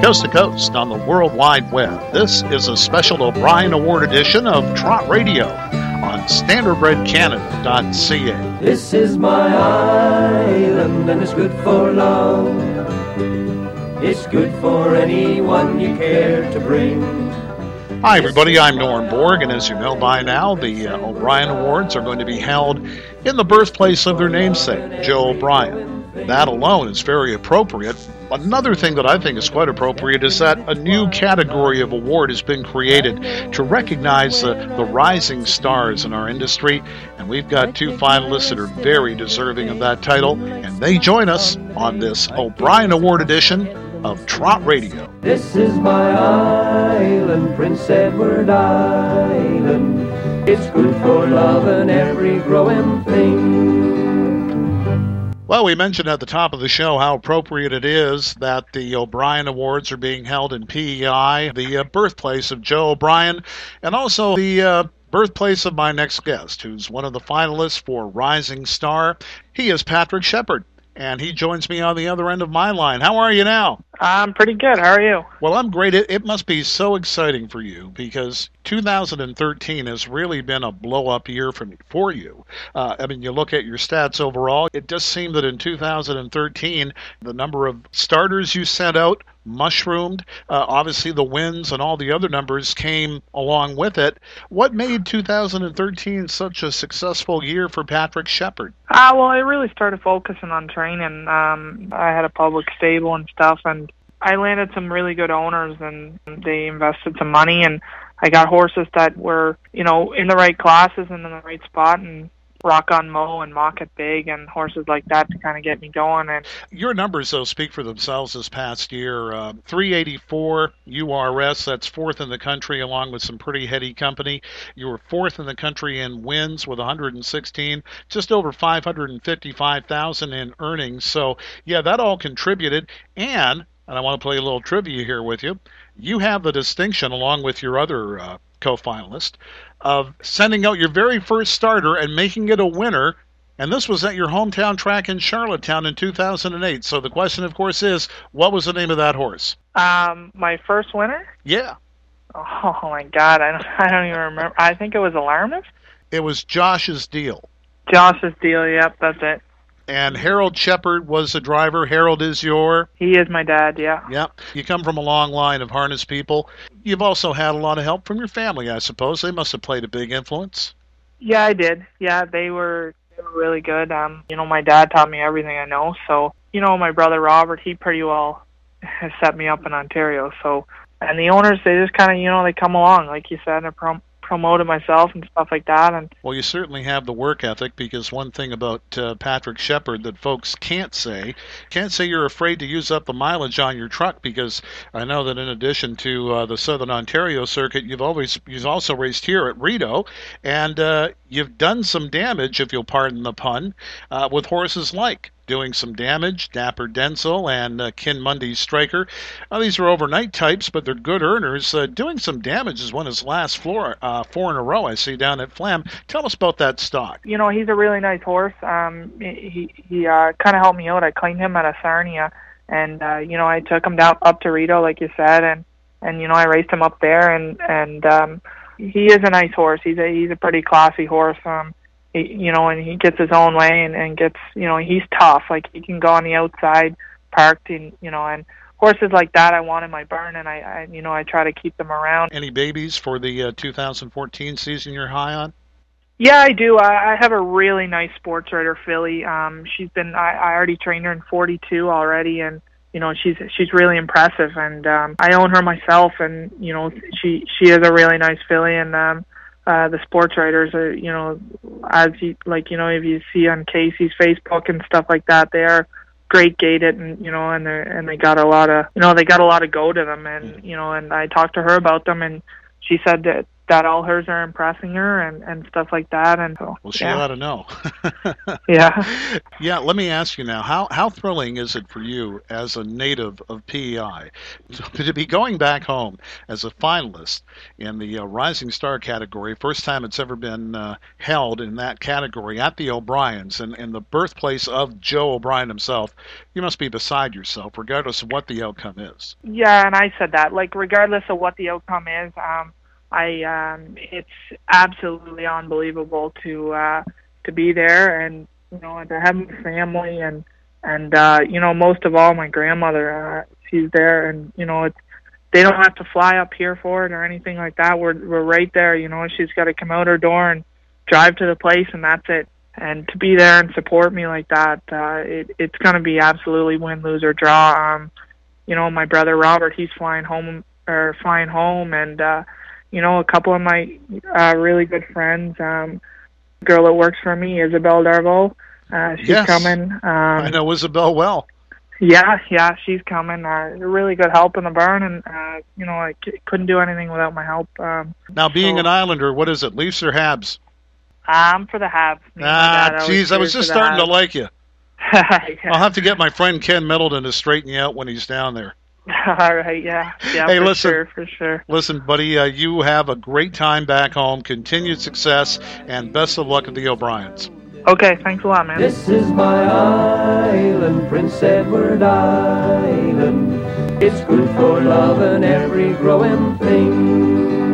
coast to coast on the World Wide Web. This is a special O'Brien Award edition of Trot Radio on StandardBredCanada.ca. This is my island and it's good for love. It's good for anyone you care to bring. Hi everybody, I'm Norm Borg, and as you know by now, the O'Brien Awards are going to be held in the birthplace of their namesake, Joe O'Brien. That alone is very appropriate. Another thing that I think is quite appropriate is that a new category of award has been created to recognize the rising stars in our industry, and we've got two finalists that are very deserving of that title, and they join us on this O'Brien Award edition of Trot Radio. This is my island, Prince Edward Island. It's good for love and every growing thing. Well, we mentioned at the top of the show how appropriate it is that the O'Brien Awards are being held in PEI, the birthplace of Joe O'Brien, and also the birthplace of my next guest, who's one of the finalists for Rising Star. He is Patrick Shepard, and he joins me on the other end of my line. How are you now? I'm pretty good. How are you? Well, I'm great. It must be so exciting for you because 2013 has really been a blow-up year for you. I mean, you look at your stats overall, it does seem that in 2013, the number of starters you sent out mushroomed. Obviously, the wins and all the other numbers came along with it. What made 2013 such a successful year for Patrick Shepard? Well, I really started focusing on training. I had a public stable and stuff, and I landed some really good owners, and they invested some money, and I got horses that were, in the right classes and in the right spot, and Rock on Mo and Mock It Big and horses like that to kind of get me going. And your numbers, though, speak for themselves this past year. 384 URS, that's fourth in the country along with some pretty heady company. You were fourth in the country in wins with 116, just over 555,000 in earnings. So, yeah, that all contributed. And I want to play a little trivia here with you. You have the distinction, along with your other co-finalist, of sending out your very first starter and making it a winner, and this was at your hometown track in Charlottetown in 2008. So the question, of course, is, what was the name of that horse? My first winner? Yeah. Oh, my God, I don't even remember. I think it was Alarmist? It was Josh's Deal. Josh's Deal, yep, that's it. And Harold Shepard was the driver. Harold is He is my dad, yeah. Yeah. You come from a long line of harness people. You've also had a lot of help from your family, I suppose. They must have played a big influence. Yeah, I did. Yeah, they were really good. My dad taught me everything I know. So, my brother Robert, he pretty well has set me up in Ontario. So, and the owners, they just kind of, they come along, like you said, and promoted myself and stuff like that. And well, you certainly have the work ethic, because one thing about Patrick Shepard that folks can't say you're afraid to use up the mileage on your truck, because I know that in addition to the Southern Ontario circuit, you've also raced here at Rideau, and you've done some damage, if you'll pardon the pun, with horses like doing some damage, Dapper Denzel and Kinmundy Striker. These are overnight types, but they're good earners. Doing some damage is won his last four in a row, I see, down at Flam. Tell us about that stock. He's a really nice horse. He kind of helped me out. I cleaned him at a Sarnia, and I took him down up to Rideau, like you said, and I raced him up there, and he is a nice horse. He's a pretty classy horse. And he gets his own way and gets, he's tough. Like, he can go on the outside, parked, and horses like that I want in my barn, and I try to keep them around. Any babies for the 2014 season you're high on? Yeah, I do. I have a really nice sports rider filly. I already trained her in 42 already, and she's really impressive, and I own her myself, and she is a really nice filly, and the sports writers are, as you, if you see on Casey's Facebook and stuff like that, they are great gated, and and they got a lot of go to them, and and I talked to her about them, and she said that that all hers are impressing her and stuff like that. And so, well, she ought to know. Yeah. Yeah, let me ask you now, how thrilling is it for you as a native of PEI to be going back home as a finalist in the Rising Star category, first time it's ever been held in that category at the O'Briens, and the birthplace of Joe O'Brien himself? You must be beside yourself, regardless of what the outcome is. Yeah, and I said that, like, regardless of what the outcome is, it's absolutely unbelievable to be there, and to have my family, and most of all my grandmother. She's there, and they don't have to fly up here for it or anything like that. We're right there. She's got to come out her door and drive to the place, and that's it. And to be there and support me like that, it's going to be absolutely win, lose, or draw. My brother Robert, he's flying home, and a couple of my really good friends, girl that works for me, Isabel Darvaux, she's yes. coming. I know Isabel well. Yeah, she's coming. Really good help in the barn, and I couldn't do anything without my help. Now, being an Islander, what is it, Leafs or Habs? I'm for the Habs. Jeez, I was just starting to like you. Yeah. I'll have to get my friend Ken Middleton to straighten you out when he's down there. All right, yeah. Hey, listen, for sure. Listen, buddy, you have a great time back home, continued success, and best of luck at the O'Briens. Okay, thanks a lot, man. This is my island, Prince Edward Island. It's good for loving every growing thing.